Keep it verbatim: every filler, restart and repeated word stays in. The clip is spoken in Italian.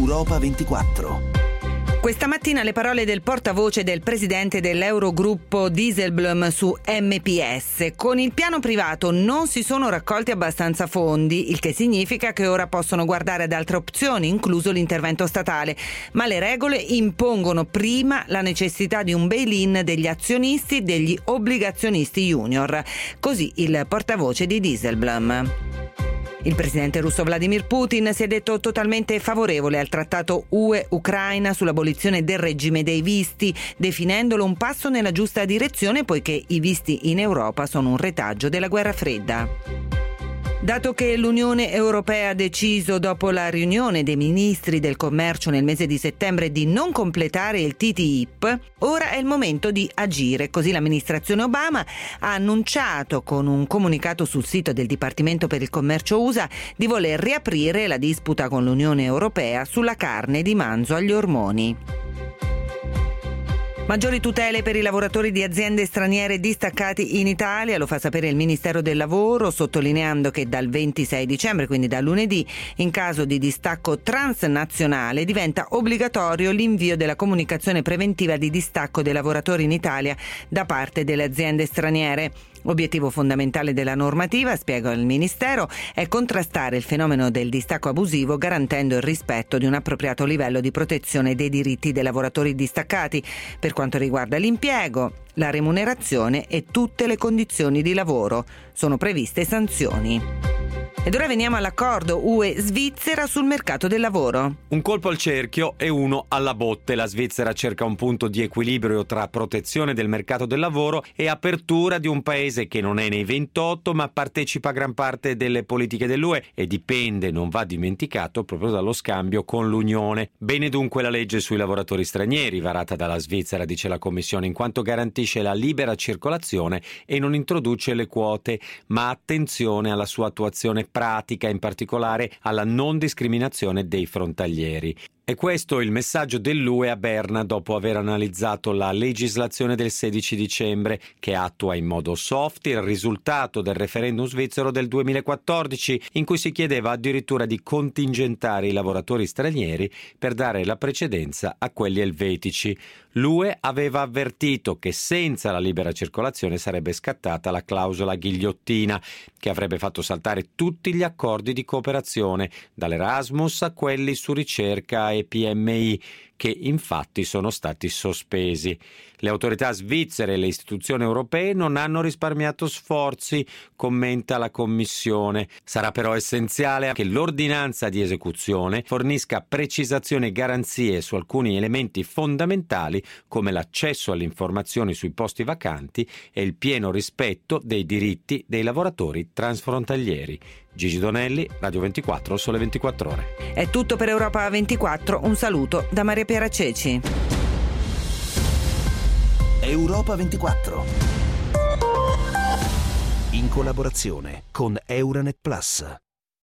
Europa ventiquattro. Questa mattina le parole del portavoce del presidente dell'Eurogruppo Dijsselbloem su M P S. Con il piano privato non si sono raccolti abbastanza fondi, il che significa che ora possono guardare ad altre opzioni, incluso l'intervento statale. Ma le regole impongono prima la necessità di un bail-in degli azionisti degli obbligazionisti junior. Così il portavoce di Dijsselbloem. Il presidente russo Vladimir Putin si è detto totalmente favorevole al trattato U E-Ucraina sull'abolizione del regime dei visti, definendolo un passo nella giusta direzione poiché i visti in Europa sono un retaggio della guerra fredda. Dato che l'Unione Europea ha deciso dopo la riunione dei ministri del commercio nel mese di settembre di non completare il T T I P, ora è il momento di agire. Così l'amministrazione Obama ha annunciato con un comunicato sul sito del Dipartimento per il Commercio U S A di voler riaprire la disputa con l'Unione Europea sulla carne di manzo agli ormoni. Maggiori tutele per i lavoratori di aziende straniere distaccati in Italia, lo fa sapere il Ministero del Lavoro, sottolineando che dal ventisei dicembre, quindi da lunedì, in caso di distacco transnazionale diventa obbligatorio l'invio della comunicazione preventiva di distacco dei lavoratori in Italia da parte delle aziende straniere. Obiettivo fondamentale della normativa, spiega il Ministero, è contrastare il fenomeno del distacco abusivo garantendo il rispetto di un appropriato livello di protezione dei diritti dei lavoratori distaccati per quanto riguarda l'impiego, la remunerazione e tutte le condizioni di lavoro. Sono previste sanzioni. Ed ora veniamo all'accordo U E-Svizzera sul mercato del lavoro. Un colpo al cerchio e uno alla botte. La Svizzera cerca un punto di equilibrio tra protezione del mercato del lavoro e apertura di un paese che non è nei ventotto ma partecipa a gran parte delle politiche dell'U E e dipende, non va dimenticato, proprio dallo scambio con l'Unione. Bene dunque la legge sui lavoratori stranieri varata dalla Svizzera, dice la Commissione, in quanto garantisce la libera circolazione e non introduce le quote, ma attenzione alla sua attuazione pratica, in particolare alla non discriminazione dei frontalieri. E questo è il messaggio dell'U E a Berna dopo aver analizzato la legislazione del sedici dicembre che attua in modo soft il risultato del referendum svizzero del duemilaquattordici in cui si chiedeva addirittura di contingentare i lavoratori stranieri per dare la precedenza a quelli elvetici. L'U E aveva avvertito che senza la libera circolazione sarebbe scattata la clausola ghigliottina che avrebbe fatto saltare tutti gli accordi di cooperazione, dall'Erasmus a quelli su ricerca e P M I, che infatti sono stati sospesi. Le autorità svizzere e le istituzioni europee non hanno risparmiato sforzi, commenta la Commissione. Sarà però essenziale che l'ordinanza di esecuzione fornisca precisazioni e garanzie su alcuni elementi fondamentali come l'accesso alle informazioni sui posti vacanti e il pieno rispetto dei diritti dei lavoratori transfrontalieri. Gigi Donelli, Radio ventiquattro, Sole ventiquattro Ore. È tutto per Europa ventiquattro, un saluto da Maria Piera Ceci. Europa ventiquattro, in collaborazione con Euranet Plus.